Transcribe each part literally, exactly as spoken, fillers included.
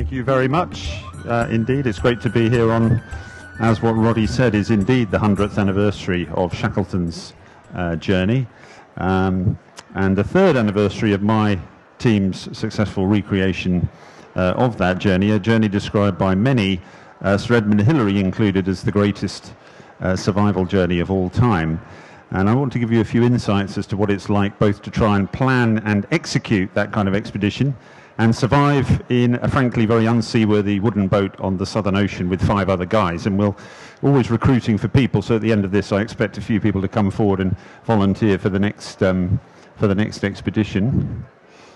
Thank you very much. Uh, indeed, it's great to be here on, as what Roddy said, is indeed the hundredth anniversary of Shackleton's uh, journey, um, and the third anniversary of my team's successful recreation uh, of that journey, a journey described by many, uh, Sir Edmund Hillary included, as the greatest uh, survival journey of all time. And I want to give you a few insights as to what it's like both to try and plan and execute that kind of expedition and survive in a frankly very unseaworthy wooden boat on the Southern Ocean with five other guys. And we're always recruiting for people, so at the end of this I expect a few people to come forward and volunteer for the next, um, for the next expedition.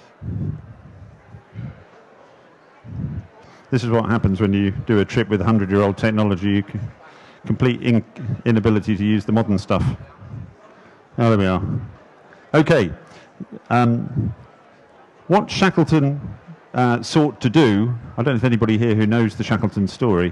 This is what happens when you do a trip with hundred-year-old technology. You can complete in inability to use the modern stuff. Oh, there we are. Okay. Um, what Shackleton uh, sought to do, I don't know if anybody here who knows the Shackleton story,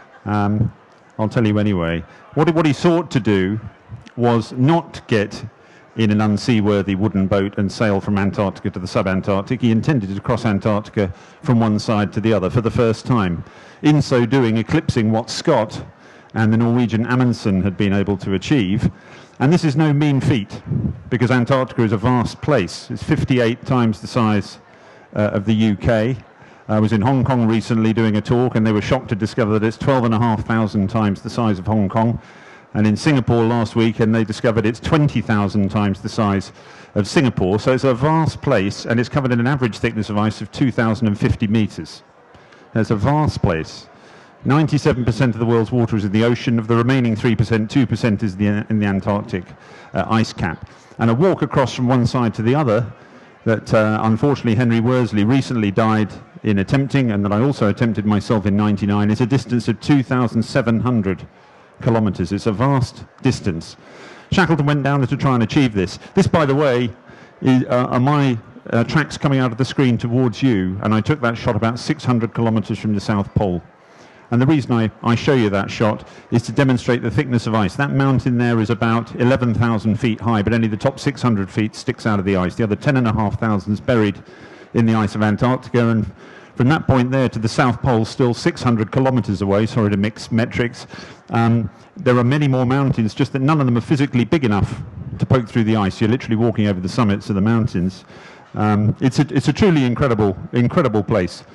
um, I'll tell you anyway. What, what he sought to do was not get in an unseaworthy wooden boat and sail from Antarctica to the sub-Antarctic. He intended to cross Antarctica from one side to the other for the first time. In so doing, eclipsing what Scott and the Norwegian Amundsen had been able to achieve. And this is no mean feat, because Antarctica is a vast place. It's fifty-eight times the size uh, of the U K. I was in Hong Kong recently doing a talk, and they were shocked to discover that it's twelve and a half thousand times the size of Hong Kong. And in Singapore last week, and they discovered it's twenty thousand times the size of Singapore. So it's a vast place, and it's covered in an average thickness of ice of two thousand fifty meters. It's a vast place. ninety-seven percent of the world's water is in the ocean. Of the remaining three percent, two percent is the, in the Antarctic uh, ice cap. And a walk across from one side to the other that uh, unfortunately Henry Worsley recently died in attempting, and that I also attempted myself in ninety-nine, is a distance of two thousand seven hundred kilometers. It's a vast distance. Shackleton went down there to try and achieve this. This, by the way, is, uh, are my uh, tracks coming out of the screen towards you, and I took that shot about six hundred kilometers from the South Pole. And the reason I, I show you that shot is to demonstrate the thickness of ice. That mountain there is about eleven thousand feet high, but only the top six hundred feet sticks out of the ice. The other ten and a half thousand is buried in the ice of Antarctica, and from that point there to the South Pole, still six hundred kilometers away, sorry to mix metrics, um, there are many more mountains, just that none of them are physically big enough to poke through the ice. You're literally walking over the summits of the mountains. Um, it's, a, it's a truly incredible, incredible place.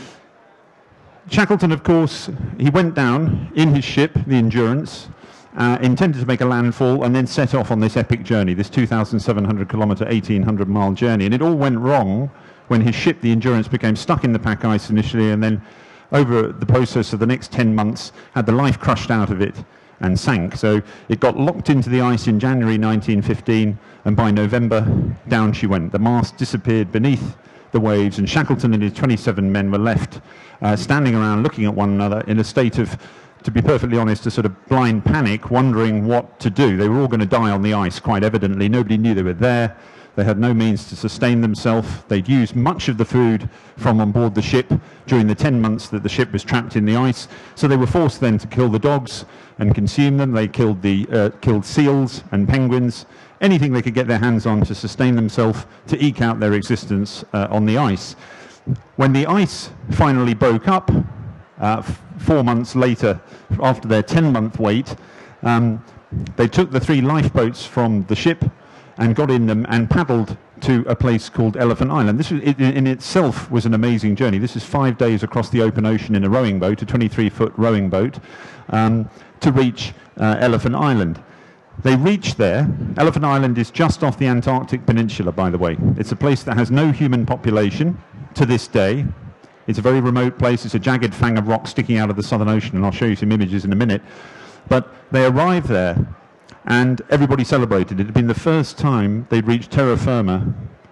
Shackleton, of course, he went down in his ship, the Endurance, uh, intended to make a landfall, and then set off on this epic journey, this two thousand seven hundred kilometer, eighteen hundred mile journey. And it all went wrong when his ship, the Endurance, became stuck in the pack ice initially, and then over the process of the next ten months, had the life crushed out of it and sank. So it got locked into the ice in January nineteen fifteen, and by November, down she went. The mast disappeared beneath the waves, and Shackleton and his twenty-seven men were left uh, standing around looking at one another in a state of, to be perfectly honest, a sort of blind panic, wondering what to do. They were all going to die on the ice, quite evidently. Nobody knew they were there. They had no means to sustain themselves. They'd used much of the food from on board the ship during the ten months that the ship was trapped in the ice. So they were forced then to kill the dogs and consume them. They killed, the, uh, killed seals and penguins, anything they could get their hands on to sustain themselves, to eke out their existence uh, on the ice. When the ice finally broke up, uh, four months later, after their ten-month wait, um, they took the three lifeboats from the ship and got in them and paddled to a place called Elephant Island. This was, it, in itself was an amazing journey. This is five days across the open ocean in a rowing boat, a twenty-three foot rowing boat, um, to reach uh, Elephant Island. They reached there. Elephant Island is just off the Antarctic Peninsula, by the way. It's a place that has no human population to this day. It's a very remote place. It's a jagged fang of rock sticking out of the Southern Ocean, and I'll show you some images in a minute. But they arrived there, and everybody celebrated. It had been the first time they'd reached terra firma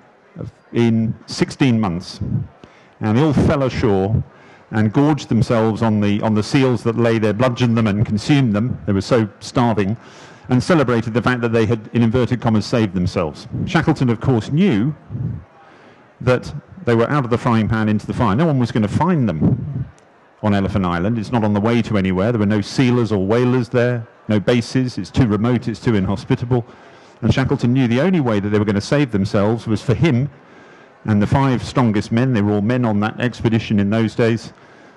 in sixteen months. And they all fell ashore and gorged themselves on the, on the seals that lay there, bludgeoned them and consumed them. They were so starving, and celebrated the fact that they had, in inverted commas, saved themselves. Shackleton, of course, knew that they were out of the frying pan into the fire. No one was going to find them on Elephant Island. It's not on the way to anywhere. There were no sealers or whalers there, no bases. It's too remote, it's too inhospitable. And Shackleton knew the only way that they were going to save themselves was for him And the five strongest men, they were all men on that expedition in those days,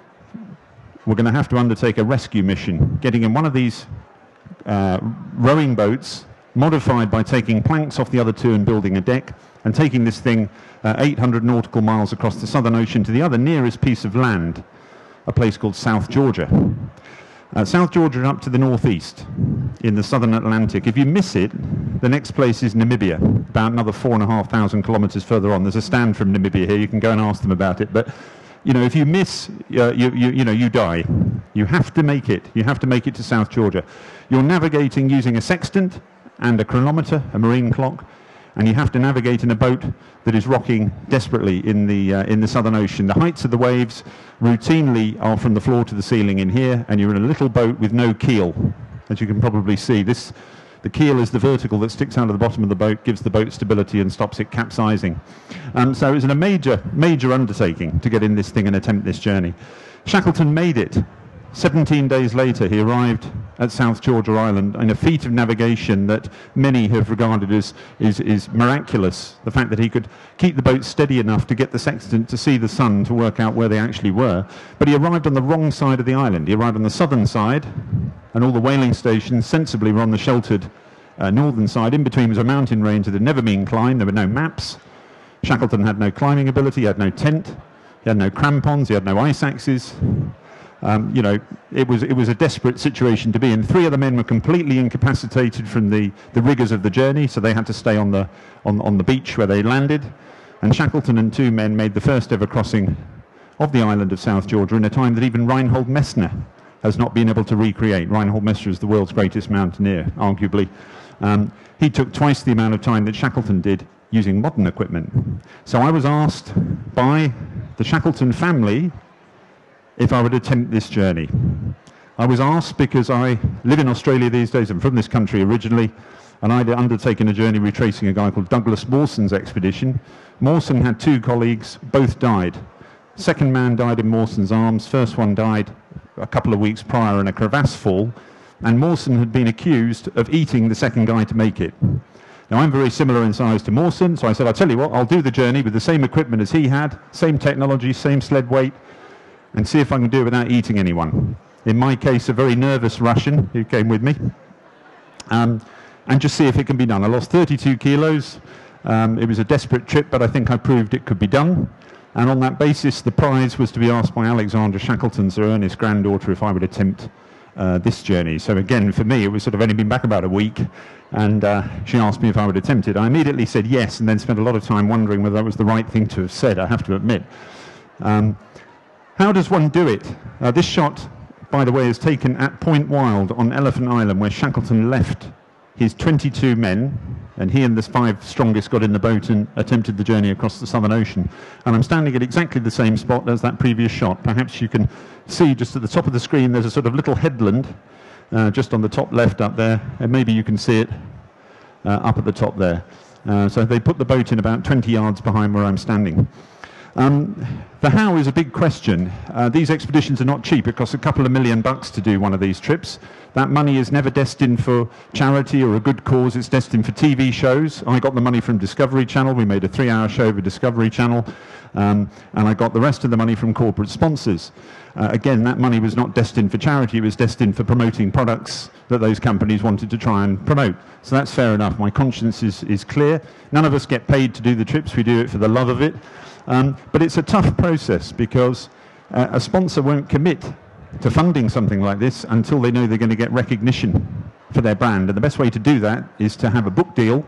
were going to have to undertake a rescue mission, getting in one of these uh, rowing boats, modified by taking planks off the other two and building a deck, and taking this thing uh, eight hundred nautical miles across the Southern Ocean to the other nearest piece of land, a place called South Georgia. Uh, South Georgia up to the northeast in the southern Atlantic. If you miss it, the next place is Namibia, about another four and a half thousand kilometers further on. There's a stand from Namibia here. You can go and ask them about it. But you know, if you miss, uh, you, you, you know, you die. You have to make it. You have to make it to South Georgia. You're navigating using a sextant and a chronometer, a marine clock, and you have to navigate in a boat that is rocking desperately in the uh, in the Southern Ocean. The heights of the waves routinely are from the floor to the ceiling in here, and you're in a little boat with no keel, as you can probably see. This, the keel is the vertical that sticks out of the bottom of the boat, gives the boat stability and stops it capsizing. Um, so it was a major, major undertaking to get in this thing and attempt this journey. Shackleton made it. seventeen days later, he arrived at South Georgia Island in a feat of navigation that many have regarded as is, is miraculous. The fact that he could keep the boat steady enough to get the sextant to see the sun, to work out where they actually were. But he arrived on the wrong side of the island. He arrived on the southern side, and all the whaling stations sensibly were on the sheltered uh, northern side. In between was a mountain range that had never been climbed. There were no maps. Shackleton had no climbing ability. He had no tent. He had no crampons. He had no ice axes. Um, you know, it was it was a desperate situation to be in. Three other men were completely incapacitated from the, the rigors of the journey, so they had to stay on the on on the beach where they landed. And Shackleton and two men made the first ever crossing of the island of South Georgia in a time that even Reinhold Messner has not been able to recreate. Reinhold Messner is the world's greatest mountaineer, arguably. Um, he took twice the amount of time that Shackleton did using modern equipment. So I was asked by the Shackleton family if I would attempt this journey. I was asked because I live in Australia these days. I'm from this country originally, and I'd undertaken a journey retracing a guy called Douglas Mawson's expedition. Mawson had two colleagues, both died. Second man died in Mawson's arms. First one died a couple of weeks prior in a crevasse fall, and Mawson had been accused of eating the second guy to make it. Now, I'm very similar in size to Mawson, so I said, I'll tell you what, I'll do the journey with the same equipment as he had, same technology, same sled weight, and see if I can do it without eating anyone. In my case, a very nervous Russian who came with me, um, and just see if it can be done. I lost thirty-two kilos. Um, it was a desperate trip, but I think I proved it could be done. And on that basis, the prize was to be asked by Alexandra Shackleton, Sir Ernest's granddaughter, if I would attempt uh, this journey. So again, for me, it was sort of only been back about a week, and uh, she asked me if I would attempt it. I immediately said yes, and then spent a lot of time wondering whether that was the right thing to have said, I have to admit. Um, How does one do it? Uh, this shot, by the way, is taken at Point Wild on Elephant Island, where Shackleton left his twenty-two men, and he and the five strongest got in the boat and attempted the journey across the Southern Ocean. And I'm standing at exactly the same spot as that previous shot. Perhaps you can see just at the top of the screen there's a sort of little headland uh, just on the top left up there, and maybe you can see it uh, up at the top there. Uh, so they put the boat in about twenty yards behind where I'm standing. Um, the how is a big question. Uh, these expeditions are not cheap. It costs a couple of million bucks to do one of these trips. That money is never destined for charity or a good cause. It's destined for T V shows. I got the money from Discovery Channel. We made a three-hour show for Discovery Channel. Um, and I got the rest of the money from corporate sponsors. Uh, again, that money was not destined for charity. It was destined for promoting products that those companies wanted to try and promote. So that's fair enough. My conscience is, is clear. None of us get paid to do the trips. We do it for the love of it. Um, but it's a tough process because uh, a sponsor won't commit to funding something like this until they know they're going to get recognition for their brand. And the best way to do that is to have a book deal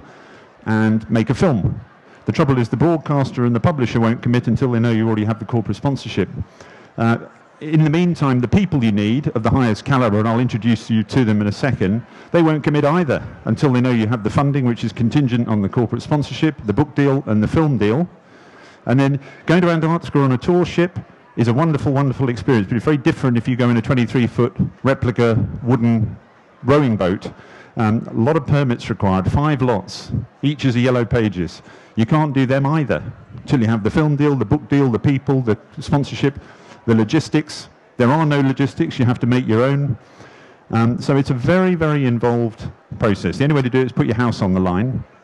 and make a film. The trouble is the broadcaster and the publisher won't commit until they know you already have the corporate sponsorship. Uh, in the meantime, the people you need of the highest caliber, and I'll introduce you to them in a second, they won't commit either until they know you have the funding, which is contingent on the corporate sponsorship, the book deal and the film deal. And then going to Antarctica on a tour ship is a wonderful, wonderful experience, but it's very different if you go in a twenty-three foot replica wooden rowing boat. Um, a lot of permits required, five lots, each is a yellow pages. You can't do them either until you have the film deal, the book deal, the people, the sponsorship, the logistics. There are no logistics, you have to make your own. Um, so it's a very, very involved process. The only way to do it is put your house on the line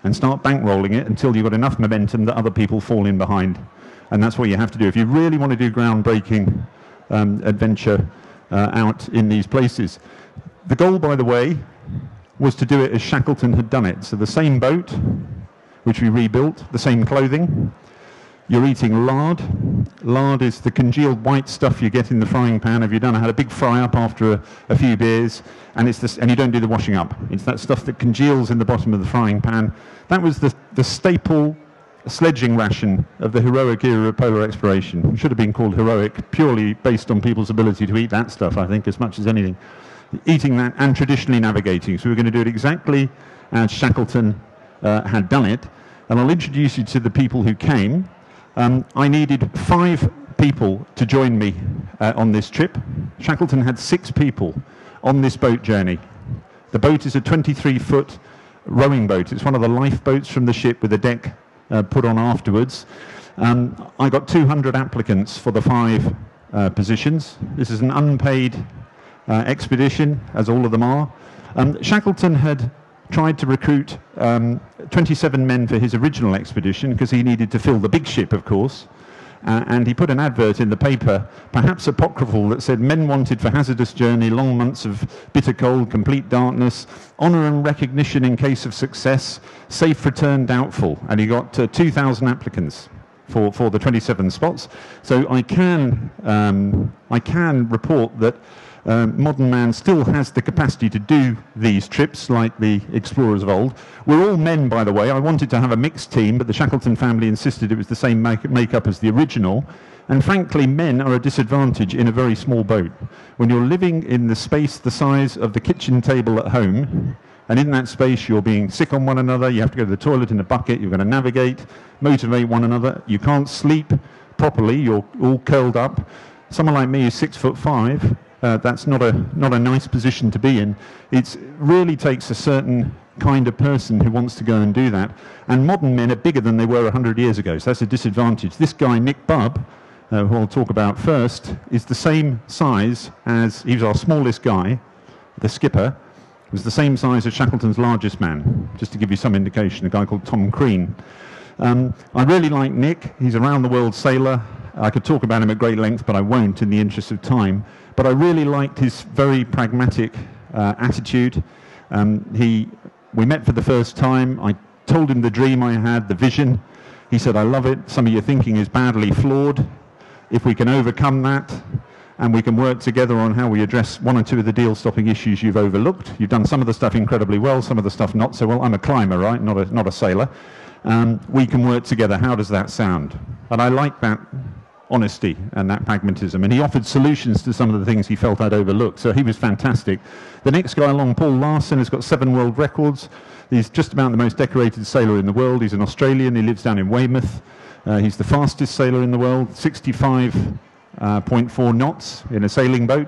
and start bankrolling it until you've got enough momentum that other people fall in behind. And that's what you have to do if you really want to do groundbreaking um, adventure uh, out in these places. The goal, by the way, was to do it as Shackleton had done it. So the same boat, which we rebuilt, the same clothing. You're eating lard. Lard is the congealed white stuff you get in the frying pan. Have you done? I had a big fry up after a, a few beers, and it's this, and you don't do the washing up. It's that stuff that congeals in the bottom of the frying pan. That was the, the staple sledging ration of the heroic era of polar exploration. It should have been called heroic, purely based on people's ability to eat that stuff, I think, as much as anything. Eating that and traditionally navigating. So we're going to do it exactly as Shackleton uh, had done it. And I'll introduce you to the people who came. Um, I needed five people to join me uh, on this trip. Shackleton had six people on this boat journey. The boat is a twenty-three foot rowing boat. It's one of the lifeboats from the ship with a deck uh, put on afterwards. Um, I got two hundred applicants for the five uh, positions. This is an unpaid uh, expedition, as all of them are. Um, Shackleton had tried to recruit um, twenty-seven men for his original expedition because he needed to fill the big ship, of course. Uh, and he put an advert in the paper, perhaps apocryphal, that said men wanted for hazardous journey, long months of bitter cold, complete darkness, honour and recognition in case of success, safe return doubtful. And he got uh, two thousand applicants for, for the twenty-seven spots. So I can, um, I can report that Uh, modern man still has the capacity to do these trips like the explorers of old. We're all men, by the way. I wanted to have a mixed team, but the Shackleton family insisted it was the same make makeup as the original. And frankly, men are a disadvantage in a very small boat. When you're living in the space the size of the kitchen table at home, and in that space you're being sick on one another, you have to go to the toilet in a bucket, you're going to navigate, motivate one another, you can't sleep properly, you're all curled up. Someone like me is six foot five. Uh, that's not a not a nice position to be in. It really takes a certain kind of person who wants to go and do that. And modern men are bigger than they were a hundred years ago, so that's a disadvantage. This guy, Nick Bubb, uh, who I'll talk about first, is the same size as, he was our smallest guy, the skipper, was the same size as Shackleton's largest man, just to give you some indication, a guy called Tom Crean. Um, I really like Nick. He's a round-the-world sailor. I could talk about him at great length, but I won't in the interest of time. But I really liked his very pragmatic uh, attitude. Um, he, we met for the first time. I told him the dream I had, the vision. He said, I love it. Some of your thinking is badly flawed. If we can overcome that, and we can work together on how we address one or two of the deal-stopping issues you've overlooked. You've done some of the stuff incredibly well, some of the stuff not so well. I'm a climber, right? Not a, not a sailor. Um, we can work together. How does that sound? And I like that honesty and that pragmatism, and he offered solutions to some of the things he felt I'd overlooked, so he was fantastic. The next guy along, Paul Larson, has got seven world records. He's just about the most decorated sailor in the world. He's an Australian. He lives down in Weymouth. Uh, he's the fastest sailor in the world, sixty-five point four knots in a sailing boat,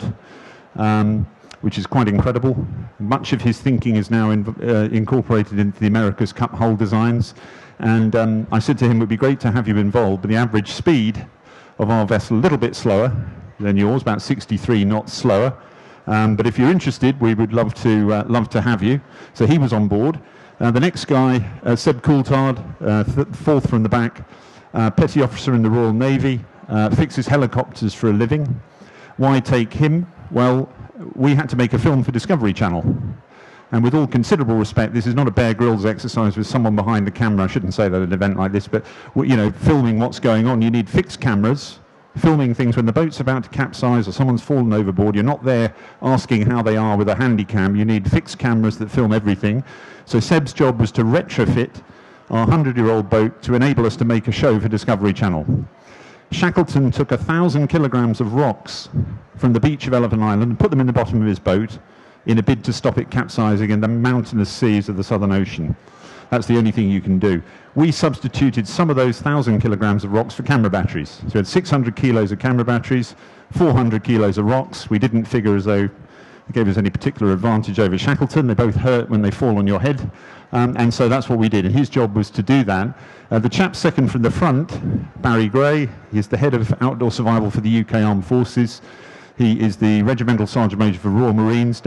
um, which is quite incredible. Much of his thinking is now in, uh, incorporated into the America's Cup hull designs, and um, I said to him, it would be great to have you involved, but the average speed of our vessel a little bit slower than yours, about sixty-three knots slower. Um, but if you're interested, we would love to uh, love to have you. So he was on board. Uh, the next guy, uh, Seb Coulthard, uh, th fourth from the back, uh, petty officer in the Royal Navy, uh, fixes helicopters for a living. Why take him? Well, we had to make a film for Discovery Channel. And with all considerable respect, this is not a Bear Grylls exercise with someone behind the camera. I shouldn't say that at an event like this, but you know, filming what's going on. You need fixed cameras, filming things when the boat's about to capsize or someone's fallen overboard. You're not there asking how they are with a handy cam. You need fixed cameras that film everything. So Seb's job was to retrofit our hundred-year-old boat to enable us to make a show for Discovery Channel. Shackleton took a thousand kilograms of rocks from the beach of Elephant Island and put them in the bottom of his boat in a bid to stop it capsizing in the mountainous seas of the Southern Ocean. That's the only thing you can do. We substituted some of those thousand kilograms of rocks for camera batteries. So we had six hundred kilos of camera batteries, four hundred kilos of rocks. We didn't figure as though it gave us any particular advantage over Shackleton. They both hurt when they fall on your head. Um, and so that's what we did. And his job was to do that. Uh, the chap second from the front, Barry Gray, he's the head of outdoor survival for the U K Armed Forces. He is the Regimental Sergeant Major for Royal Marines down in uh, Plymouth. Um, claimed to have a sense of humour. Um,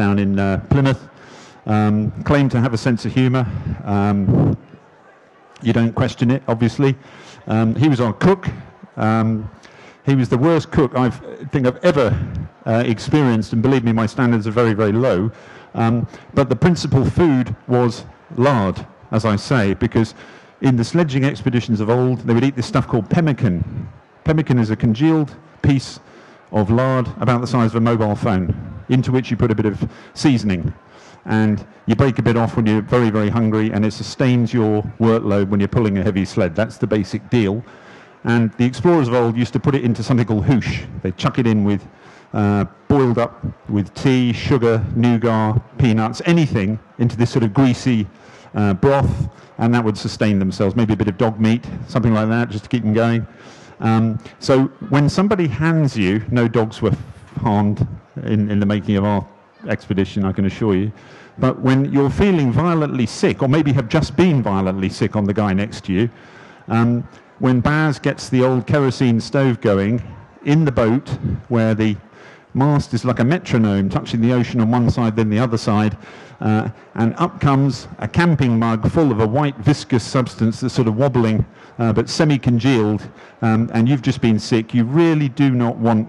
You don't question it, obviously. Um, he was our cook. Um, he was the worst cook I think I've ever uh, experienced, and believe me, my standards are very, very low. Um, but the principal food was lard, as I say, because in the sledging expeditions of old, they would eat this stuff called pemmican. Pemmican is a congealed piece of lard about the size of a mobile phone, into which you put a bit of seasoning. And you break a bit off when you're very, very hungry, and it sustains your workload when you're pulling a heavy sled. That's the basic deal. And the explorers of old used to put it into something called hoosh. They'd chuck it in with, uh, boiled up with tea, sugar, nougat, peanuts, anything, into this sort of greasy uh, broth, and that would sustain themselves. Maybe a bit of dog meat, something like that, just to keep them going. Um, so when somebody hands you, no dogs were harmed in, in the making of our expedition, I can assure you. But when you're feeling violently sick, or maybe have just been violently sick on the guy next to you, um, when Baz gets the old kerosene stove going in the boat, where the mast is like a metronome, touching the ocean on one side, then the other side, uh, and up comes a camping mug full of a white viscous substance that's sort of wobbling, uh, but semi-congealed, um, and you've just been sick, you really do not want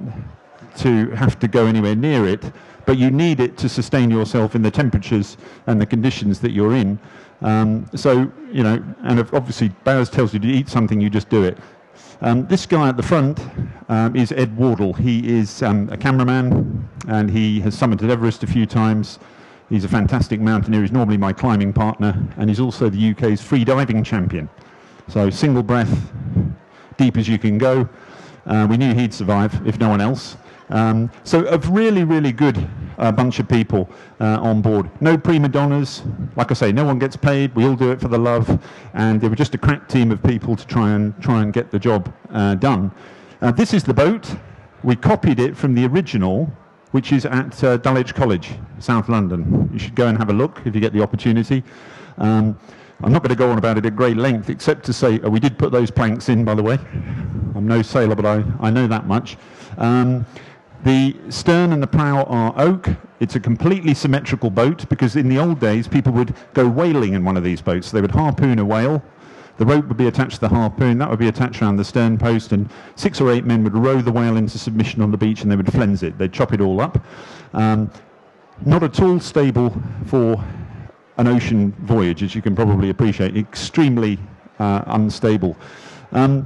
to have to go anywhere near it, but you need it to sustain yourself in the temperatures and the conditions that you're in. Um, so, you know, and if obviously Baz tells you to eat something, you just do it. Um, this guy at the front um, is Ed Wardle. He is um, a cameraman, and he has summited Everest a few times. He's a fantastic mountaineer. He's normally my climbing partner, and he's also the U K's free diving champion. So single breath, deep as you can go. Uh, we knew he'd survive, if no one else. Um, so a really, really good uh, bunch of people uh, on board. No prima donnas. Like I say, no one gets paid. We all do it for the love. And they were just a crack team of people to try and try and get the job uh, done. Uh, this is the boat. We copied it from the original, which is at uh, Dulwich College, South London. You should go and have a look if you get the opportunity. Um, I'm not going to go on about it at great length, except to say uh, we did put those planks in, by the way. I'm no sailor, but I, I know that much. Um, The stern and the prow are oak. It's a completely symmetrical boat, because in the old days people would go whaling in one of these boats. They would harpoon a whale. The rope would be attached to the harpoon. That would be attached around the stern post, and six or eight men would row the whale into submission on the beach, and they would flense it. They'd chop it all up. Um, not at all stable for an ocean voyage, as you can probably appreciate. Extremely uh, unstable. Um,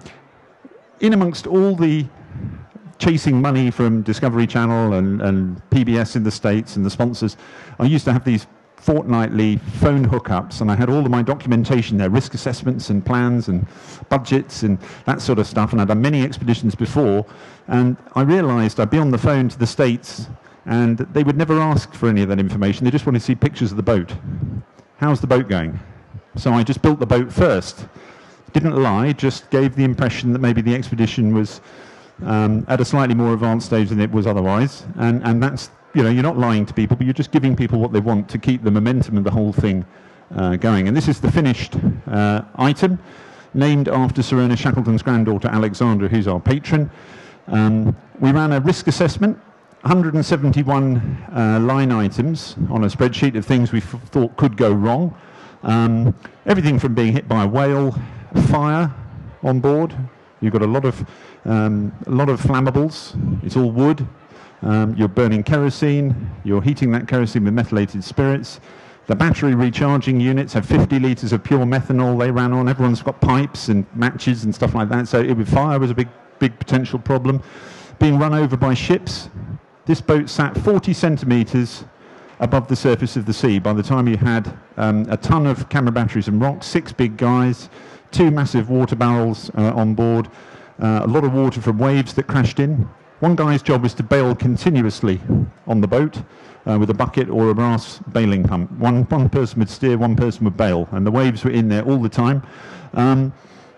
in amongst all the chasing money from Discovery Channel and, and P B S in the States and the sponsors, I used to have these fortnightly phone hookups, and I had all of my documentation there, risk assessments and plans and budgets and that sort of stuff, and I'd done many expeditions before, and I realized I'd be on the phone to the States and they would never ask for any of that information. They just wanted to see pictures of the boat. How's the boat going? So I just built the boat first. Didn't lie, just gave the impression that maybe the expedition was Um, at a slightly more advanced stage than it was otherwise, and, and that's, you know, you're not lying to people, but you're just giving people what they want to keep the momentum of the whole thing uh, going. And this is the finished uh, item, named after Sir Ernest Shackleton's granddaughter Alexandra, who's our patron. Um, we ran a risk assessment, one hundred seventy-one uh, line items on a spreadsheet of things we f thought could go wrong. Um, everything from being hit by a whale, fire on board. You've got a lot of um, a lot of flammables. It's all wood. Um, you're burning kerosene. You're heating that kerosene with methylated spirits. The battery recharging units have fifty litres of pure methanol they ran on. Everyone's got pipes and matches and stuff like that. So it with fire was a big, big potential problem. Being run over by ships. This boat sat forty centimetres above the surface of the sea by the time you had um, a ton of camera batteries and rocks, six big guys, two massive water barrels uh, on board, uh, a lot of water from waves that crashed in. One guy's job was to bail continuously on the boat uh, with a bucket or a brass bailing pump. One, one person would steer, one person would bail, and the waves were in there all the time. Um,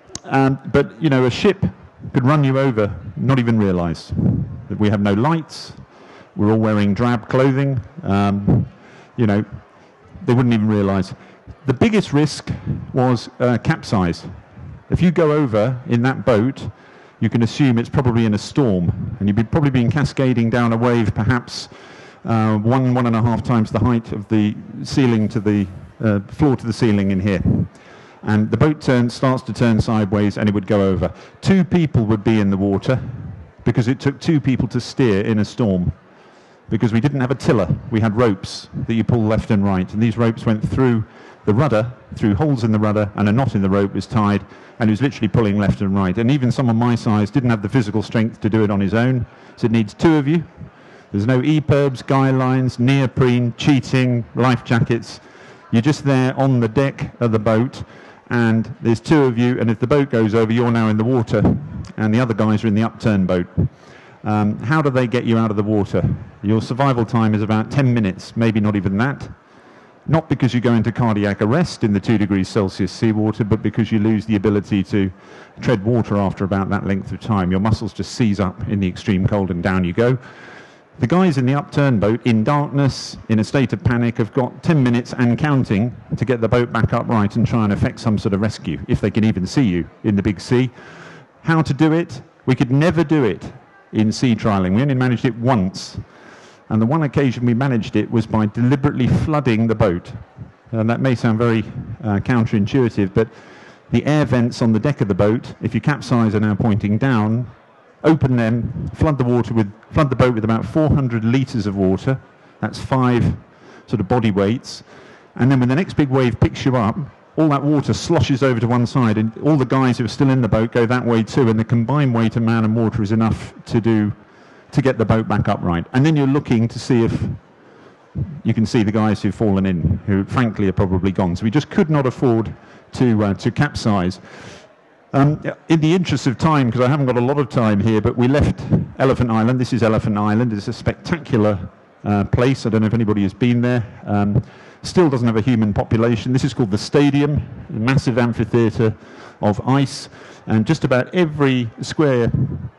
um, but, you know, a ship could run you over, not even realise that we have no lights, we're all wearing drab clothing, um, you know, they wouldn't even realise. The biggest risk was uh, capsize. If you go over in that boat, you can assume it's probably in a storm, and you'd be probably been cascading down a wave perhaps uh, one, one and a half times the height of the ceiling to the uh, floor to the ceiling in here. And the boat turns, starts to turn sideways, and it would go over. Two people would be in the water because it took two people to steer in a storm. Because we didn't have a tiller, we had ropes that you pull left and right, and these ropes went through the rudder, through holes in the rudder, and a knot in the rope was tied, and it was literally pulling left and right. And even someone my size didn't have the physical strength to do it on his own, so it needs two of you. There's no E P I R Bs, guy lines, neoprene, cheating, life jackets. You're just there on the deck of the boat, and there's two of you, and if the boat goes over, you're now in the water, and the other guys are in the upturned boat. Um, how do they get you out of the water? Your survival time is about ten minutes, maybe not even that. Not because you go into cardiac arrest in the two degrees Celsius seawater, but because you lose the ability to tread water after about that length of time. Your muscles just seize up in the extreme cold and down you go. The guys in the upturned boat, in darkness, in a state of panic, have got ten minutes and counting to get the boat back upright and try and effect some sort of rescue, if they can even see you in the big sea. How to do it? We could never do it in sea trialing. We only managed it once. And the one occasion we managed it was by deliberately flooding the boat. And that may sound very uh, counterintuitive, but the air vents on the deck of the boat, if you capsize are now pointing down, open them, flood the water with, flood the boat with about four hundred litres of water. That's five sort of body weights. And then when the next big wave picks you up, all that water sloshes over to one side, and all the guys who are still in the boat go that way too, and the combined weight of man and water is enough to do to get the boat back upright. And then you're looking to see if you can see the guys who've fallen in, who frankly are probably gone. So we just could not afford to uh, to capsize. Um, in the interest of time, because I haven't got a lot of time here, but we left Elephant Island. This is Elephant Island. It's a spectacular uh, place. I don't know if anybody has been there. Um, still doesn't have a human population. This is called the Stadium, a massive amphitheatre of ice, and just about every square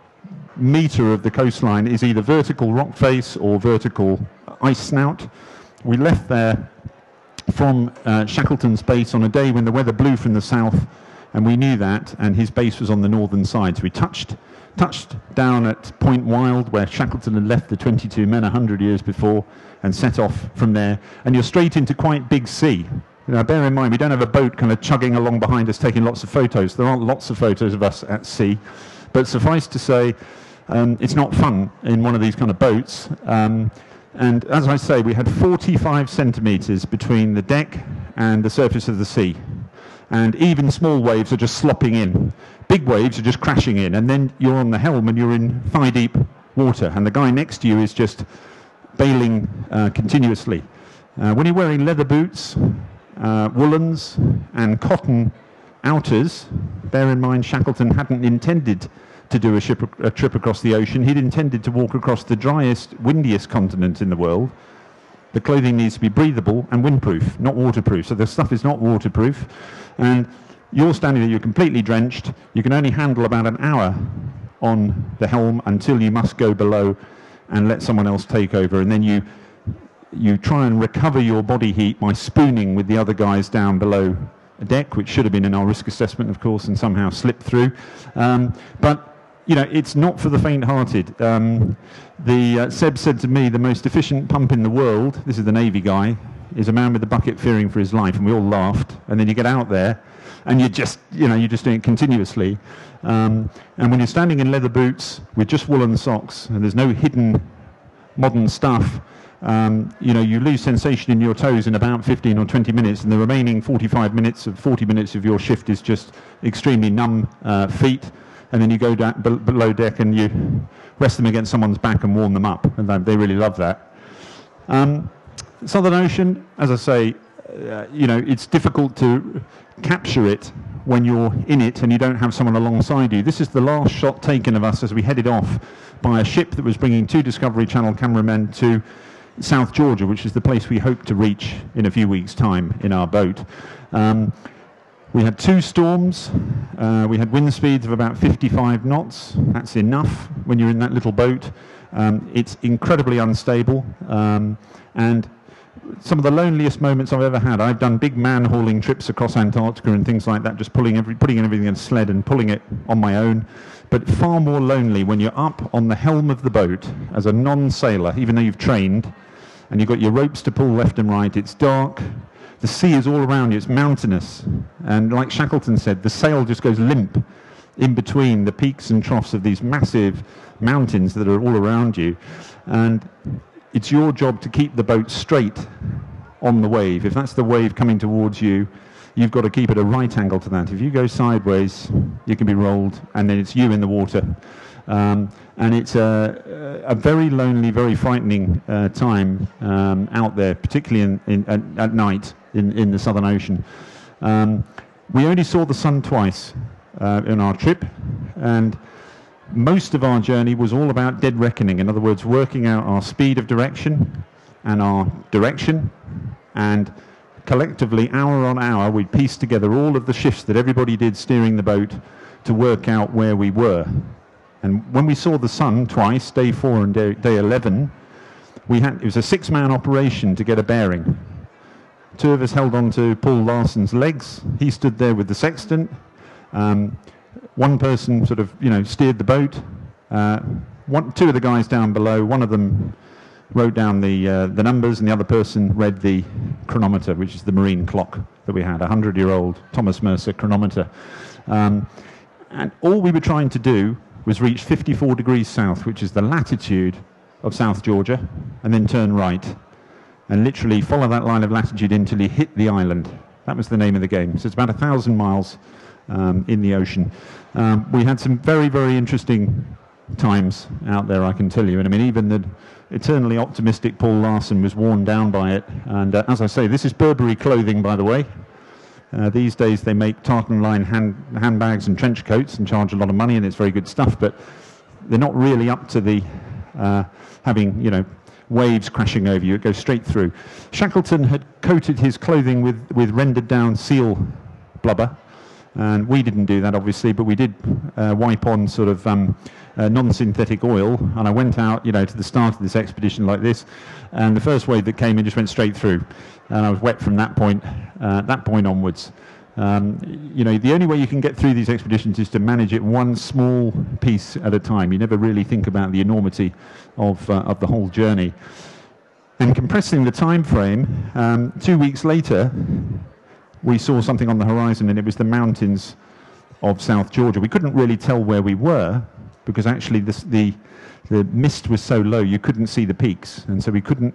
metre of the coastline is either vertical rock face or vertical ice snout. We left there from uh, Shackleton's base on a day when the weather blew from the south, and we knew that, and his base was on the northern side. So we touched touched down at Point Wild, where Shackleton had left the twenty-two men a hundred years before, and set off from there. And you're straight into quite big sea. You know, bear in mind, we don't have a boat kind of chugging along behind us taking lots of photos. There aren't lots of photos of us at sea. But suffice to say, um, it's not fun in one of these kind of boats. Um, and as I say, we had forty-five centimetres between the deck and the surface of the sea. And even small waves are just slopping in. Big waves are just crashing in, and then you're on the helm and you're in thigh-deep water, and the guy next to you is just bailing uh, continuously. Uh, when you're wearing leather boots, uh, woolens, and cotton outers, bear in mind Shackleton hadn't intended to do a, ship, a trip across the ocean. He'd intended to walk across the driest, windiest continent in the world. The clothing needs to be breathable and windproof, not waterproof. So the stuff is not waterproof. And you're standing there, you're completely drenched. You can only handle about an hour on the helm until you must go below and let someone else take over. And then you you try and recover your body heat by spooning with the other guys down below a deck, which should have been in our risk assessment, of course, and somehow slipped through. Um, but you know, it's not for the faint-hearted. Um, the uh, Seb said to me, the most efficient pump in the world, this is the Navy guy, is a man with a bucket fearing for his life, and we all laughed. And then you get out there, and you just, you know, you're just doing it continuously. Um, and when you're standing in leather boots with just woolen socks, and there's no hidden modern stuff, um, you know, you lose sensation in your toes in about fifteen or twenty minutes, and the remaining forty-five minutes of forty minutes of your shift is just extremely numb uh, feet. And then you go down b below deck and you rest them against someone's back and warm them up, and they, they really love that. Um, Southern Ocean, as I say, uh, you know, it's difficult to capture it when you're in it and you don't have someone alongside you. This is the last shot taken of us as we headed off by a ship that was bringing two Discovery Channel cameramen to South Georgia, which is the place we hope to reach in a few weeks' time in our boat. Um, We had two storms. Uh, we had wind speeds of about fifty-five knots. That's enough when you're in that little boat. Um, it's incredibly unstable. Um, and some of the loneliest moments I've ever had, I've done big man-hauling trips across Antarctica and things like that, just pulling, every, putting everything in a sled and pulling it on my own. But far more lonely when you're up on the helm of the boat as a non-sailor, even though you've trained, and you've got your ropes to pull left and right. It's dark. the sea is all around you, it's mountainous. And like Shackleton said, the sail just goes limp in between the peaks and troughs of these massive mountains that are all around you. And it's your job to keep the boat straight on the wave. If that's the wave coming towards you, you've got to keep at a right angle to that. If you go sideways, you can be rolled, and then it's you in the water. Um, and it's a, a very lonely, very frightening uh, time um, out there, particularly in, in, at, at night in, in the Southern Ocean. Um, we only saw the sun twice uh, in our trip, and most of our journey was all about dead reckoning. In other words, working out our speed of direction and our direction, and collectively, hour on hour, we'd piece together all of the shifts that everybody did steering the boat to work out where we were. And when we saw the sun twice, day four and day, day eleven, we had, it was a six-man operation to get a bearing. Two of us held on to Paul Larson's legs. He stood there with the sextant. Um, one person sort of, you know, steered the boat. Uh, one, two of the guys down below, one of them wrote down the uh, the numbers, and the other person read the chronometer, which is the marine clock that we had, a hundred-year-old Thomas Mercer chronometer. Um, and all we were trying to do was reach fifty-four degrees south, which is the latitude of South Georgia, and then turn right, and literally follow that line of latitude until you hit the island. That was the name of the game. So it's about a thousand miles um, in the ocean. Um, we had some very, very interesting times out there, I can tell you. And I mean, even the eternally optimistic Paul Larson was worn down by it. And uh, as I say, this is Burberry clothing, by the way. Uh, these days they make tartan line hand, handbags and trench coats and charge a lot of money, and it's very good stuff, but they're not really up to the uh, having, you know, waves crashing over you. It goes straight through. Shackleton had coated his clothing with, with rendered down seal blubber, and we didn't do that obviously, but we did uh, wipe on sort of um, uh, non-synthetic oil. And I went out, you know, to the start of this expedition like this, and the first wave that came in just went straight through, and I was wet from that point uh, that point onwards. Um, you know, the only way you can get through these expeditions is to manage it one small piece at a time. You never really think about the enormity of uh, of the whole journey. And compressing the time frame, um, two weeks later, we saw something on the horizon, and it was the mountains of South Georgia. We couldn't really tell where we were because actually this, the the mist was so low you couldn't see the peaks, and so we couldn't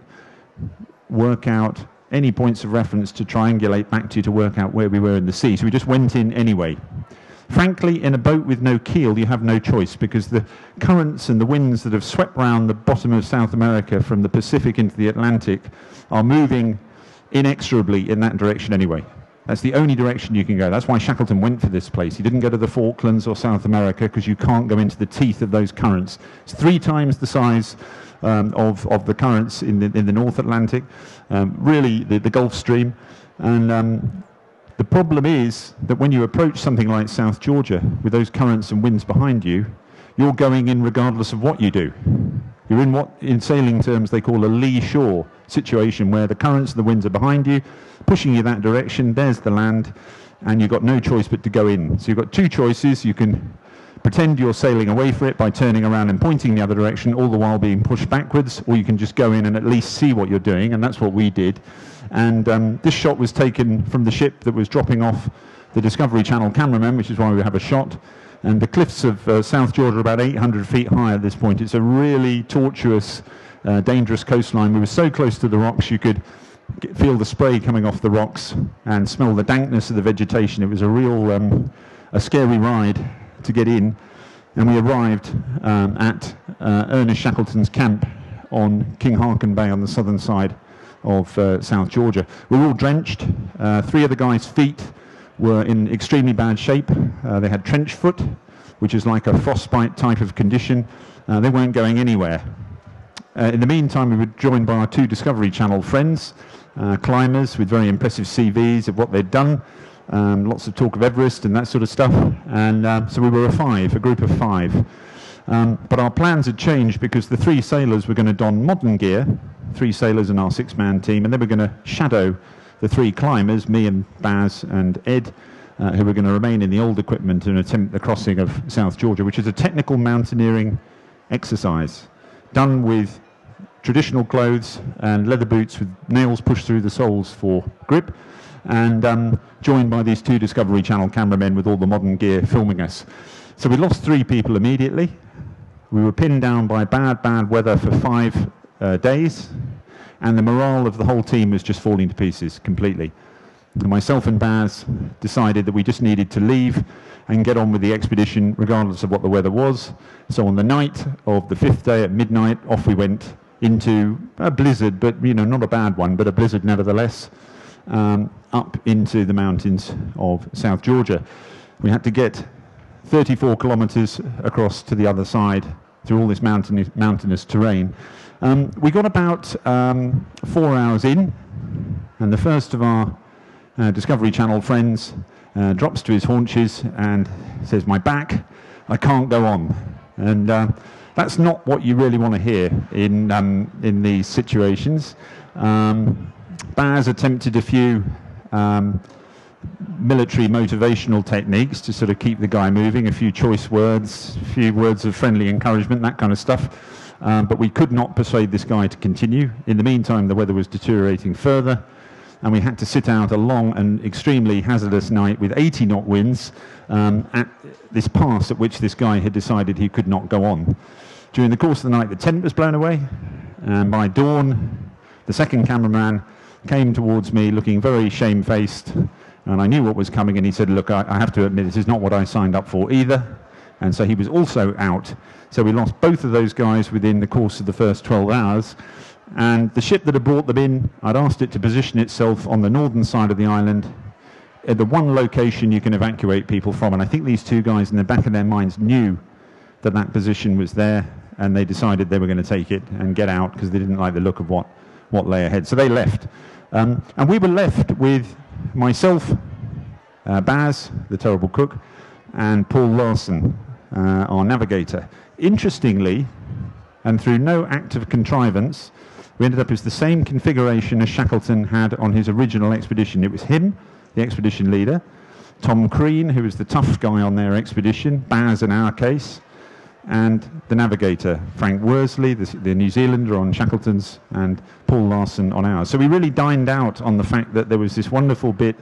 work out any points of reference to triangulate back to to work out where we were in the sea. So we just went in anyway. Frankly, in a boat with no keel, you have no choice, because the currents and the winds that have swept round the bottom of South America from the Pacific into the Atlantic are moving inexorably in that direction anyway. That's the only direction you can go. That's why Shackleton went for this place. He didn't go to the Falklands or South America, because you can't go into the teeth of those currents. It's three times the size um, of, of the currents in the, in the North Atlantic, um, really the, the Gulf Stream. And um, the problem is that when you approach something like South Georgia with those currents and winds behind you, you're going in regardless of what you do. You're in what, in sailing terms, they call a lee shore situation, where the currents and the winds are behind you, pushing you that direction. There's the land, and you've got no choice but to go in. So you've got two choices. You can pretend you're sailing away for it by turning around and pointing the other direction, all the while being pushed backwards, or you can just go in and at least see what you're doing, and that's what we did. And um, this shot was taken from the ship that was dropping off the Discovery Channel cameraman, which is why we have a shot. And the cliffs of uh, South Georgia are about eight hundred feet high at this point. It's a really tortuous, uh, dangerous coastline. We were so close to the rocks you could get, feel the spray coming off the rocks and smell the dankness of the vegetation. It was a real, um, a scary ride to get in. And we arrived um, at uh, Ernest Shackleton's camp on King Haakon Bay on the southern side of uh, South Georgia. We were all drenched. Uh, three of the guys' feet were in extremely bad shape. Uh, they had trench foot, which is like a frostbite type of condition. Uh, they weren't going anywhere. Uh, in the meantime, we were joined by our two Discovery Channel friends, uh, climbers with very impressive C Vs of what they'd done. Um, lots of talk of Everest and that sort of stuff. And uh, so we were a five, a group of five. Um, but our plans had changed, because the three sailors were going to don modern gear, three sailors in our six-man team, and they were going to shadow the three climbers, me and Baz and Ed, uh, who were going to remain in the old equipment and attempt the crossing of South Georgia, which is a technical mountaineering exercise done with traditional clothes and leather boots with nails pushed through the soles for grip, and um, joined by these two Discovery Channel cameramen with all the modern gear filming us. So we lost three people immediately. We were pinned down by bad, bad weather for five uh, days, and the morale of the whole team was just falling to pieces completely. And myself and Baz decided that we just needed to leave and get on with the expedition regardless of what the weather was. So on the night of the fifth day at midnight, off we went into a blizzard, but you know, not a bad one, but a blizzard nevertheless, um, up into the mountains of South Georgia. We had to get thirty-four kilometers across to the other side through all this mountainous, mountainous terrain. Um, we got about um, four hours in, and the first of our uh, Discovery Channel friends uh, drops to his haunches and says, "My back, I can't go on." And uh, that's not what you really want to hear in, um, in these situations. Um, Baz attempted a few um, military motivational techniques to sort of keep the guy moving, a few choice words, a few words of friendly encouragement, that kind of stuff. Um, but we could not persuade this guy to continue. In the meantime, the weather was deteriorating further, and we had to sit out a long and extremely hazardous night with eighty knot winds um, at this pass at which this guy had decided he could not go on. During the course of the night, the tent was blown away, and by dawn, the second cameraman came towards me looking very shamefaced, and I knew what was coming, and he said, "Look, I, I have to admit, this is not what I signed up for either." And so he was also out. So we lost both of those guys within the course of the first twelve hours. And the ship that had brought them in, I'd asked it to position itself on the northern side of the island, at the one location you can evacuate people from. And I think these two guys in the back of their minds knew that that position was there, and they decided they were going to take it and get out because they didn't like the look of what, what lay ahead. So they left. Um, and we were left with myself, uh, Baz, the terrible cook, and Paul Larson, uh, our navigator. Interestingly, and through no act of contrivance, we ended up as the same configuration as Shackleton had on his original expedition. It was him, the expedition leader, Tom Crean, who was the tough guy on their expedition, Baz in our case, and the navigator, Frank Worsley, the, the New Zealander on Shackleton's, and Paul Larson on ours. So we really dined out on the fact that there was this wonderful bit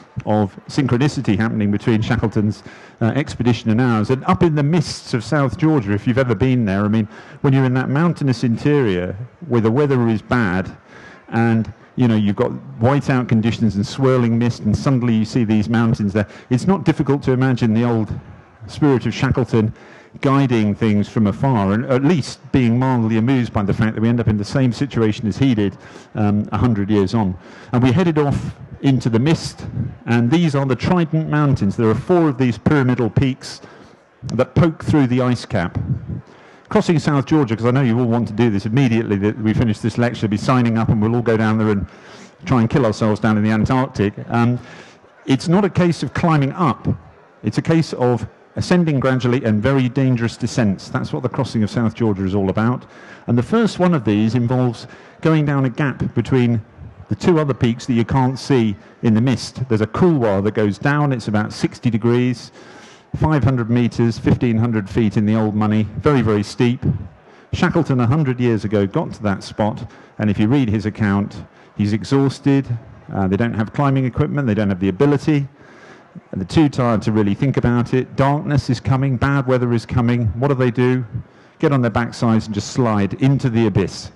of synchronicity happening between Shackleton's uh, expedition and ours. And up in the mists of South Georgia, if you've ever been there, I mean, when you're in that mountainous interior where the weather is bad and you know, you've got whiteout conditions and swirling mist, and suddenly you see these mountains there, it's not difficult to imagine the old spirit of Shackleton guiding things from afar, and at least being mildly amused by the fact that we end up in the same situation as he did um, a hundred years on. And we headed off into the mist, and these are the Trident Mountains. There are four of these pyramidal peaks that poke through the ice cap. Crossing South Georgia, because I know you all want to do this immediately that we finish this lecture, be signing up and we'll all go down there and try and kill ourselves down in the Antarctic. Um, it's not a case of climbing up, it's a case of ascending gradually and very dangerous descents. That's what the crossing of South Georgia is all about. And the first one of these involves going down a gap between the two other peaks that you can't see in the mist. There's a couloir that goes down, it's about sixty degrees, five hundred meters, fifteen hundred feet in the old money, very, very steep. Shackleton a hundred years ago got to that spot, and if you read his account, he's exhausted, uh, they don't have climbing equipment, they don't have the ability, and they're too tired to really think about it. Darkness is coming, bad weather is coming. What do they do? Get on their backsides and just slide into the abyss.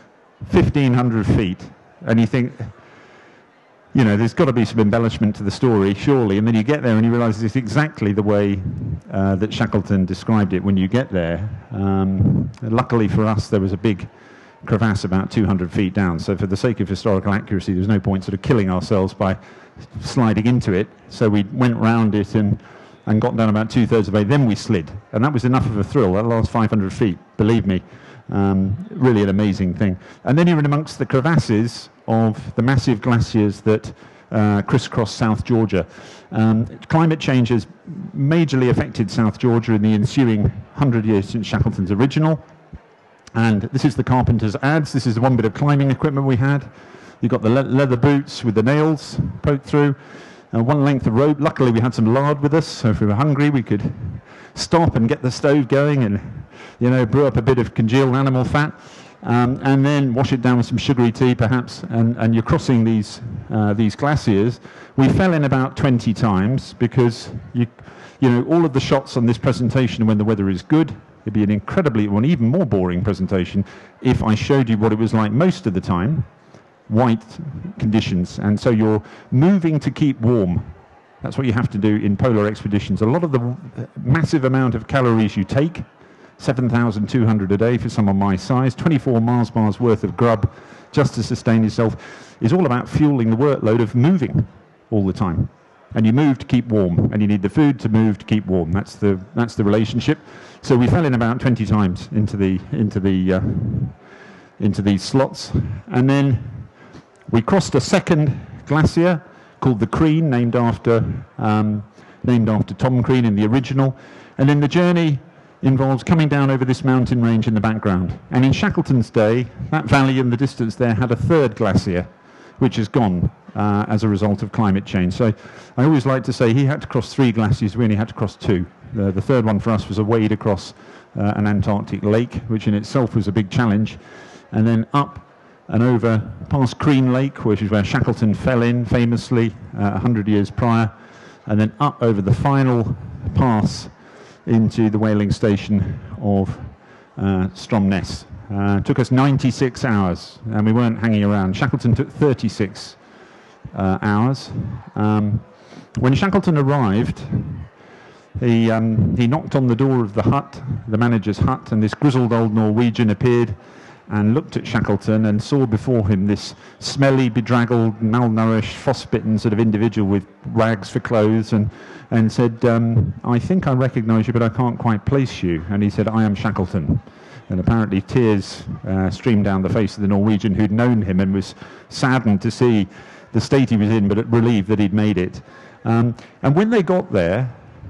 fifteen hundred feet. And you think, you know, there's got to be some embellishment to the story, surely. And then you get there and you realise it's exactly the way uh, that Shackleton described it when you get there. Um, luckily for us, there was a big crevasse about two hundred feet down. So for the sake of historical accuracy, there's no point sort of killing ourselves by sliding into it. So we went round it and, and got down about two-thirds of the way. Then we slid. And that was enough of a thrill. That last five hundred feet, believe me. Um, really an amazing thing. And then you're in amongst the crevasses of the massive glaciers that uh, crisscross South Georgia. Um, climate change has majorly affected South Georgia in the ensuing hundred years since Shackleton's original. And this is the carpenter's adze. This is the one bit of climbing equipment we had. You've got the le leather boots with the nails poked through. Uh, one length of rope. Luckily we had some lard with us, so if we were hungry we could stop and get the stove going and, you know, brew up a bit of congealed animal fat. Um, and then wash it down with some sugary tea, perhaps, and, and you're crossing these uh, these glaciers. We fell in about twenty times because you you know all of the shots on this presentation when the weather is good. It'd be an incredibly, well, an even more boring presentation if I showed you what it was like most of the time, white conditions. And so you're moving to keep warm. That's what you have to do in polar expeditions. A lot of the massive amount of calories you take, seven thousand two hundred a day for someone my size, twenty-four Mars bars worth of grub just to sustain yourself, is all about fueling the workload of moving all the time. And you move to keep warm, and you need the food to move to keep warm. That's the that's the relationship. So we fell in about twenty times into the into the uh, into these slots, and then we crossed a second glacier called the Crean, named after um, named after Tom Crean in the original, and then the journey involves coming down over this mountain range in the background. And in Shackleton's day, that valley in the distance there had a third glacier, which is gone uh, as a result of climate change. So I always like to say he had to cross three glaciers, we only had to cross two. The, the third one for us was a wade across uh, an Antarctic lake, which in itself was a big challenge. And then up and over past Crean Lake, which is where Shackleton fell in famously uh, one hundred years prior, and then up over the final pass into the whaling station of uh, Stromness. Uh, it took us ninety-six hours, and we weren't hanging around. Shackleton took thirty-six uh, hours. Um, when Shackleton arrived, he, um, he knocked on the door of the hut, the manager's hut, and this grizzled old Norwegian appeared and looked at Shackleton and saw before him this smelly, bedraggled, malnourished, frostbitten sort of individual with rags for clothes, and, and said, um, I think I recognise you, but I can't quite place you. And he said, I am Shackleton. And apparently tears uh, streamed down the face of the Norwegian who'd known him and was saddened to see the state he was in, but relieved that he'd made it. Um, and when they got there,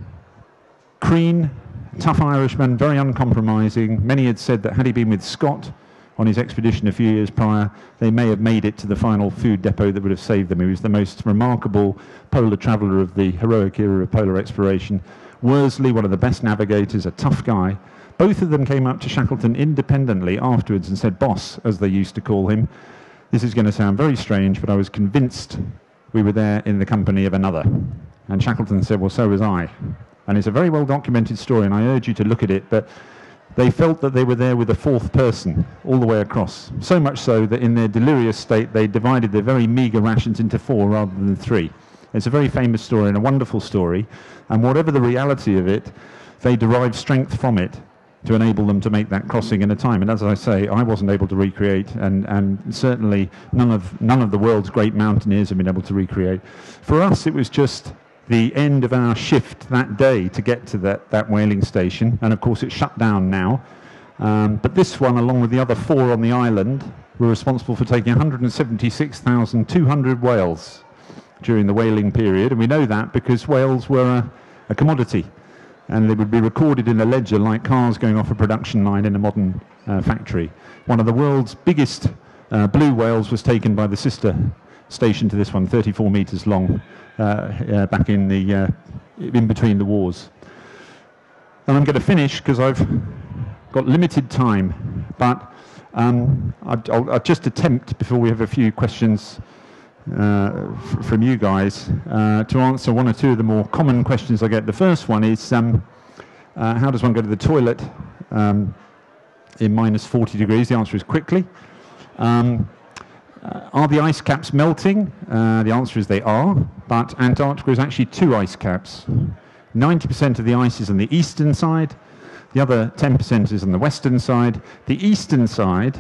Crean, tough Irishman, very uncompromising. Many had said that had he been with Scott on his expedition a few years prior, they may have made it to the final food depot that would have saved them. He was the most remarkable polar traveller of the heroic era of polar exploration. Worsley, one of the best navigators, a tough guy. Both of them came up to Shackleton independently afterwards and said, boss, as they used to call him. This is going to sound very strange, but I was convinced we were there in the company of another. And Shackleton said, well, so was I. And it's a very well documented story, and I urge you to look at it, but they felt that they were there with a fourth person all the way across. So much so that in their delirious state, they divided their very meagre rations into four rather than three. It's a very famous story and a wonderful story, and whatever the reality of it, they derived strength from it to enable them to make that crossing in a time. And as I say, I wasn't able to recreate, and, and certainly none of, none of the world's great mountaineers have been able to recreate. For us, it was just the end of our shift that day to get to that, that whaling station, and of course it's shut down now. Um, but this one, along with the other four on the island, were responsible for taking one hundred seventy-six thousand two hundred whales during the whaling period, and we know that because whales were a, a commodity, and they would be recorded in a ledger like cars going off a production line in a modern uh, factory. One of the world's biggest uh, blue whales was taken by the sister station to this one, thirty-four metres long, uh, uh, back in the uh, in between the wars. And I'm going to finish because I've got limited time, but um, I'll, I'll just attempt, before we have a few questions uh, f from you guys, uh, to answer one or two of the more common questions I get. The first one is, um, uh, how does one go to the toilet um, in minus forty degrees? The answer is quickly. Um, Uh, are the ice caps melting? Uh, the answer is they are, but Antarctica is actually two ice caps. ninety percent of the ice is on the eastern side, the other ten percent is on the western side. The eastern side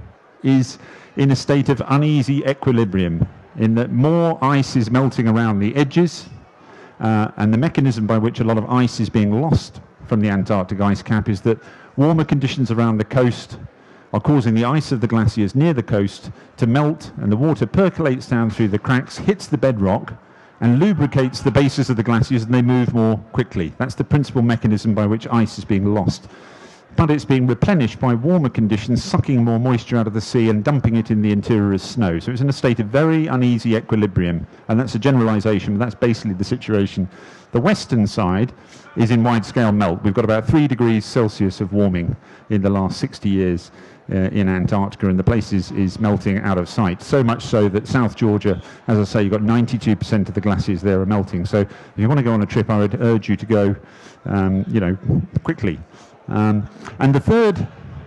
is in a state of uneasy equilibrium, in that more ice is melting around the edges, uh, and the mechanism by which a lot of ice is being lost from the Antarctic ice cap is that warmer conditions around the coast are causing the ice of the glaciers near the coast to melt, and the water percolates down through the cracks, hits the bedrock, and lubricates the bases of the glaciers, and they move more quickly. That's the principal mechanism by which ice is being lost. but it's being replenished by warmer conditions, sucking more moisture out of the sea and dumping it in the interior as snow. So it's in a state of very uneasy equilibrium, and that's a generalization, but that's basically the situation. The western side is in wide-scale melt. We've got about three degrees Celsius of warming in the last sixty years uh, in Antarctica, and the place is, is melting out of sight. So much so that South Georgia, as I say, you've got ninety-two percent of the glaciers there are melting. So if you want to go on a trip, I would urge you to go, um, you know, quickly. Um, and the third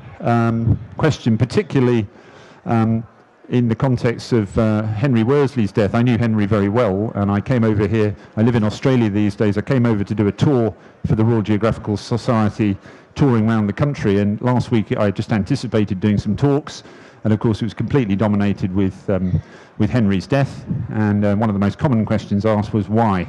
um, question, particularly um, in the context of uh, Henry Worsley's death, I knew Henry very well, and I came over here. I live in Australia these days. I came over to do a tour for the Royal Geographical Society, touring around the country, and last week I just anticipated doing some talks, and of course it was completely dominated with, um, with Henry's death, and uh, one of the most common questions asked was why?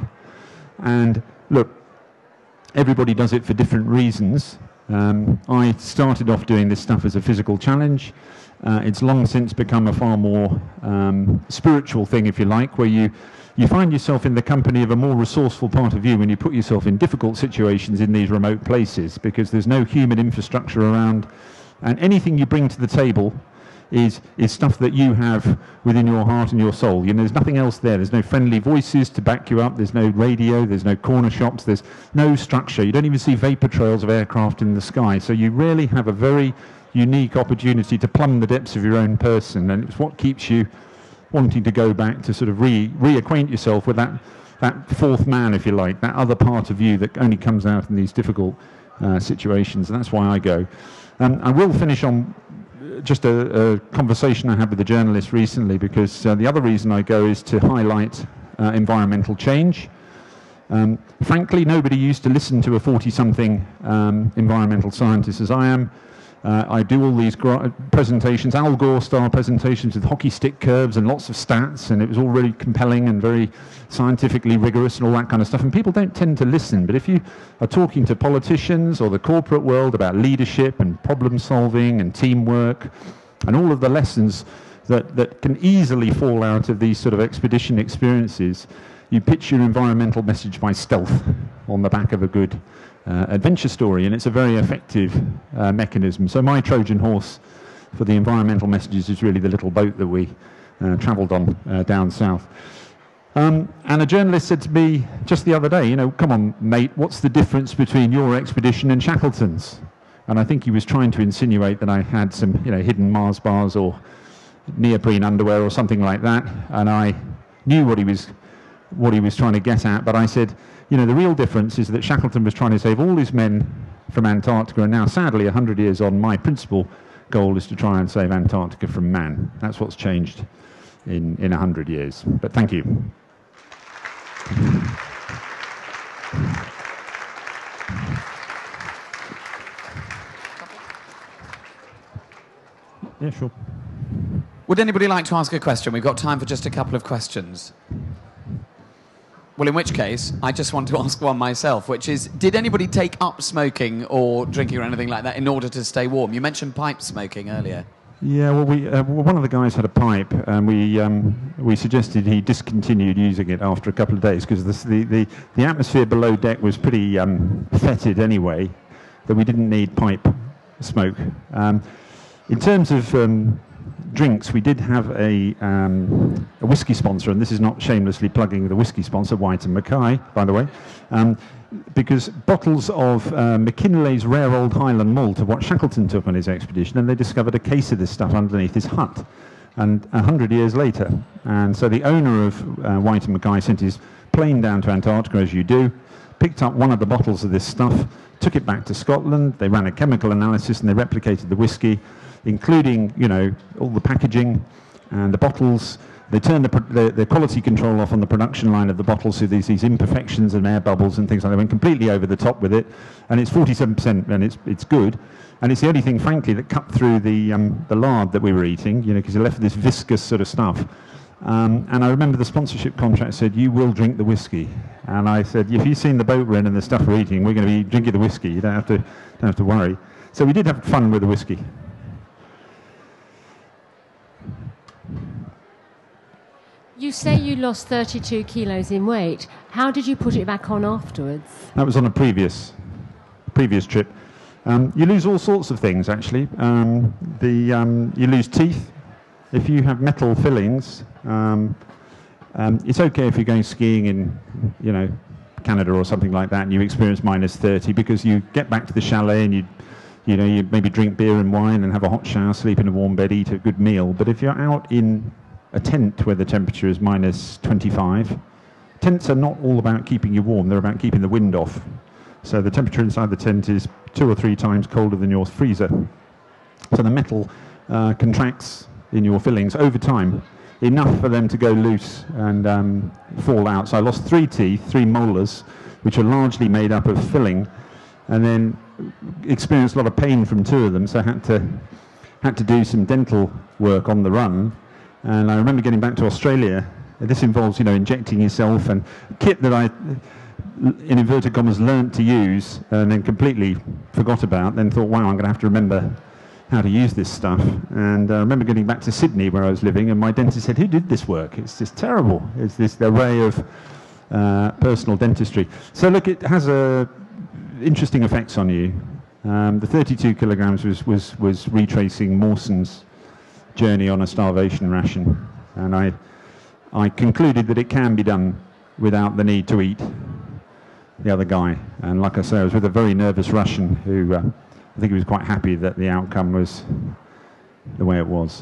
And look, everybody does it for different reasons. Um, I started off doing this stuff as a physical challenge. Uh, it's long since become a far more um, spiritual thing, if you like, where you, you find yourself in the company of a more resourceful part of you when you put yourself in difficult situations in these remote places, because there's no human infrastructure around, and anything you bring to the table is, is stuff that you have within your heart and your soul. You know, there's nothing else there. There's no friendly voices to back you up. There's no radio. There's no corner shops. There's no structure. You don't even see vapor trails of aircraft in the sky. So you really have a very unique opportunity to plumb the depths of your own person, and it's what keeps you wanting to go back to sort of re reacquaint yourself with that that fourth man, if you like, that other part of you that only comes out in these difficult uh, situations. And that's why I go. Um, I will finish on just a, a conversation I had with a journalist recently, because uh, the other reason I go is to highlight uh, environmental change. Um, frankly, nobody used to listen to a forty-something um, environmental scientist as I am. Uh, I do all these presentations, Al Gore-style presentations with hockey stick curves and lots of stats, and it was all really compelling and very scientifically rigorous and all that kind of stuff. And people don't tend to listen. But if you are talking to politicians or the corporate world about leadership and problem solving and teamwork and all of the lessons that, that can easily fall out of these sort of expedition experiences, you pitch your environmental message by stealth on the back of a good Uh, adventure story, and it's a very effective uh, mechanism. So my Trojan horse for the environmental messages is really the little boat that we uh, travelled on uh, down south. Um, and a journalist said to me just the other day, you know, come on, mate, what's the difference between your expedition and Shackleton's? And I think he was trying to insinuate that I had some, you know, hidden Mars bars or neoprene underwear or something like that. And I knew what he was, what he was trying to get at, but I said, you know, the real difference is that Shackleton was trying to save all his men from Antarctica, and now, sadly, a hundred years on, my principal goal is to try and save Antarctica from man. That's what's changed in, in a hundred years. But thank you. Yeah, sure. Would anybody like to ask a question? We've got time for just a couple of questions. Well, in which case, I just want to ask one myself, which is, did anybody take up smoking or drinking or anything like that in order to stay warm? You mentioned pipe smoking earlier. Yeah, well, we uh, well, one of the guys had a pipe, and we um, we suggested he discontinued using it after a couple of days, because the, the the atmosphere below deck was pretty um, fetid anyway, that we didn't need pipe smoke. Um, in terms of um, drinks, we did have a, um, a whiskey sponsor, and this is not shamelessly plugging the whiskey sponsor, White and Mackay, by the way, um, because bottles of uh, McKinley's rare old Highland malt are what Shackleton took on his expedition, and they discovered a case of this stuff underneath his hut, and a hundred years later. And so the owner of uh, White and Mackay sent his plane down to Antarctica, as you do, picked up one of the bottles of this stuff, took it back to Scotland, they ran a chemical analysis, and they replicated the whiskey, including, you know, all the packaging and the bottles. They turned the, the, the quality control off on the production line of the bottles, so there's these imperfections and air bubbles and things like that. They went completely over the top with it, and it's forty-seven percent, and it's it's good. And it's the only thing, frankly, that cut through the um, the lard that we were eating, you know, because it left this viscous sort of stuff. Um, and I remember the sponsorship contract said, "You will drink the whiskey." And I said, "If you've seen the boat we're in and the stuff we're eating, we're going to be drinking the whiskey. You don't have to don't have to worry." So we did have fun with the whiskey. You say you lost thirty-two kilos in weight. How did you put it back on afterwards? That was on a previous previous trip. Um, you lose all sorts of things, actually. Um, the, um, you lose teeth. If you have metal fillings, um, um, it's okay if you're going skiing in, you know, Canada or something like that, and you experience minus thirty, because you get back to the chalet and you, you know, you maybe drink beer and wine and have a hot shower, sleep in a warm bed, eat a good meal. But if you're out in a tent where the temperature is minus twenty-five, tents are not all about keeping you warm, they're about keeping the wind off. So the temperature inside the tent is two or three times colder than your freezer. So the metal uh, contracts in your fillings over time, enough for them to go loose and um, fall out. So I lost three teeth, three molars, which are largely made up of filling, and then experienced a lot of pain from two of them, so I had to, had to do some dental work on the run. And I remember getting back to Australia. This involves, you know, injecting yourself, and kit that I, in inverted commas, learnt to use and then completely forgot about, then thought, wow, I'm going to have to remember how to use this stuff. And I remember getting back to Sydney, where I was living, and my dentist said, who did this work? It's just terrible. It's this array of uh, personal dentistry. So look, it has a interesting effects on you. Um, the thirty-two kilograms was, was, was retracing Mawson's journey on a starvation ration. And I, I concluded that it can be done without the need to eat the other guy. And like I say, I was with a very nervous Russian who uh, I think he was quite happy that the outcome was the way it was.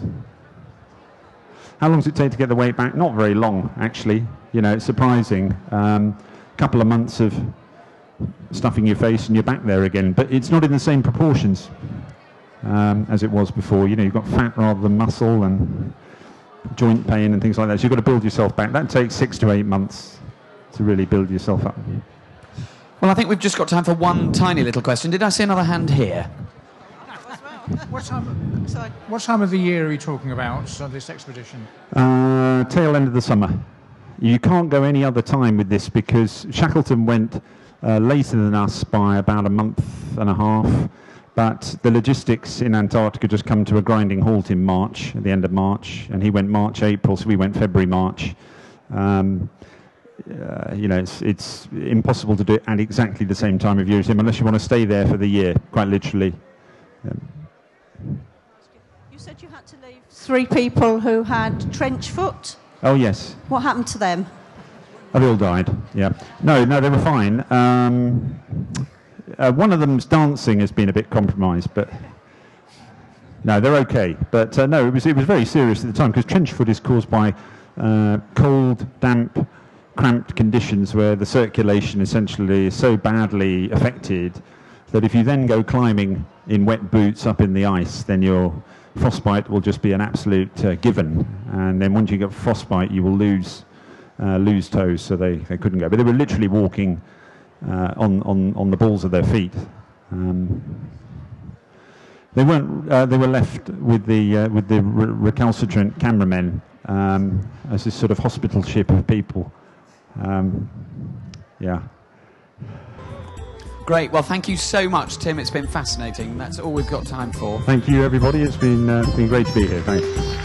How long does it take to get the weight back? Not very long, actually. You know, it's surprising. Um, a couple of months of stuffing your face and you're back there again. But it's not in the same proportions um, as it was before. You know, you've got fat rather than muscle and joint pain and things like that. So you've got to build yourself back. That takes six to eight months to really build yourself up. Well, I think we've just got time for one tiny little question. Did I see another hand here? What time, sorry. What time of the year are you talking about, so this expedition? Uh, tail end of the summer. You can't go any other time with this, because Shackleton went uh, later than us by about a month and a half, but the logistics in Antarctica just come to a grinding halt in March, at the end of March, and he went March, April, so we went February, March. Um, Uh, you know, it's, it's impossible to do it at exactly the same time of year as him, unless you want to stay there for the year, quite literally. Um, you said you had to leave three people who had trench foot. oh, yes. What happened to them? Oh, they all died, yeah. No, no, they were fine. Um, uh, one of them's dancing has been a bit compromised, but no, they're okay. But uh, no, it was, it was very serious at the time, because trench foot is caused by uh, cold, damp, cramped conditions where the circulation essentially is so badly affected that if you then go climbing in wet boots up in the ice, then your frostbite will just be an absolute uh, given. And then once you get frostbite, you will lose uh, lose toes, so they, they couldn't go. But they were literally walking uh, on, on, on the balls of their feet. Um, they weren't. Uh, they were left with the uh, with the re recalcitrant cameramen um, as this sort of hospital ship of people. Um, yeah. Great. Well, thank you so much, Tim. It's been fascinating. That's all we've got time for. Thank you, everybody. It's been uh, been great to be here. Thanks.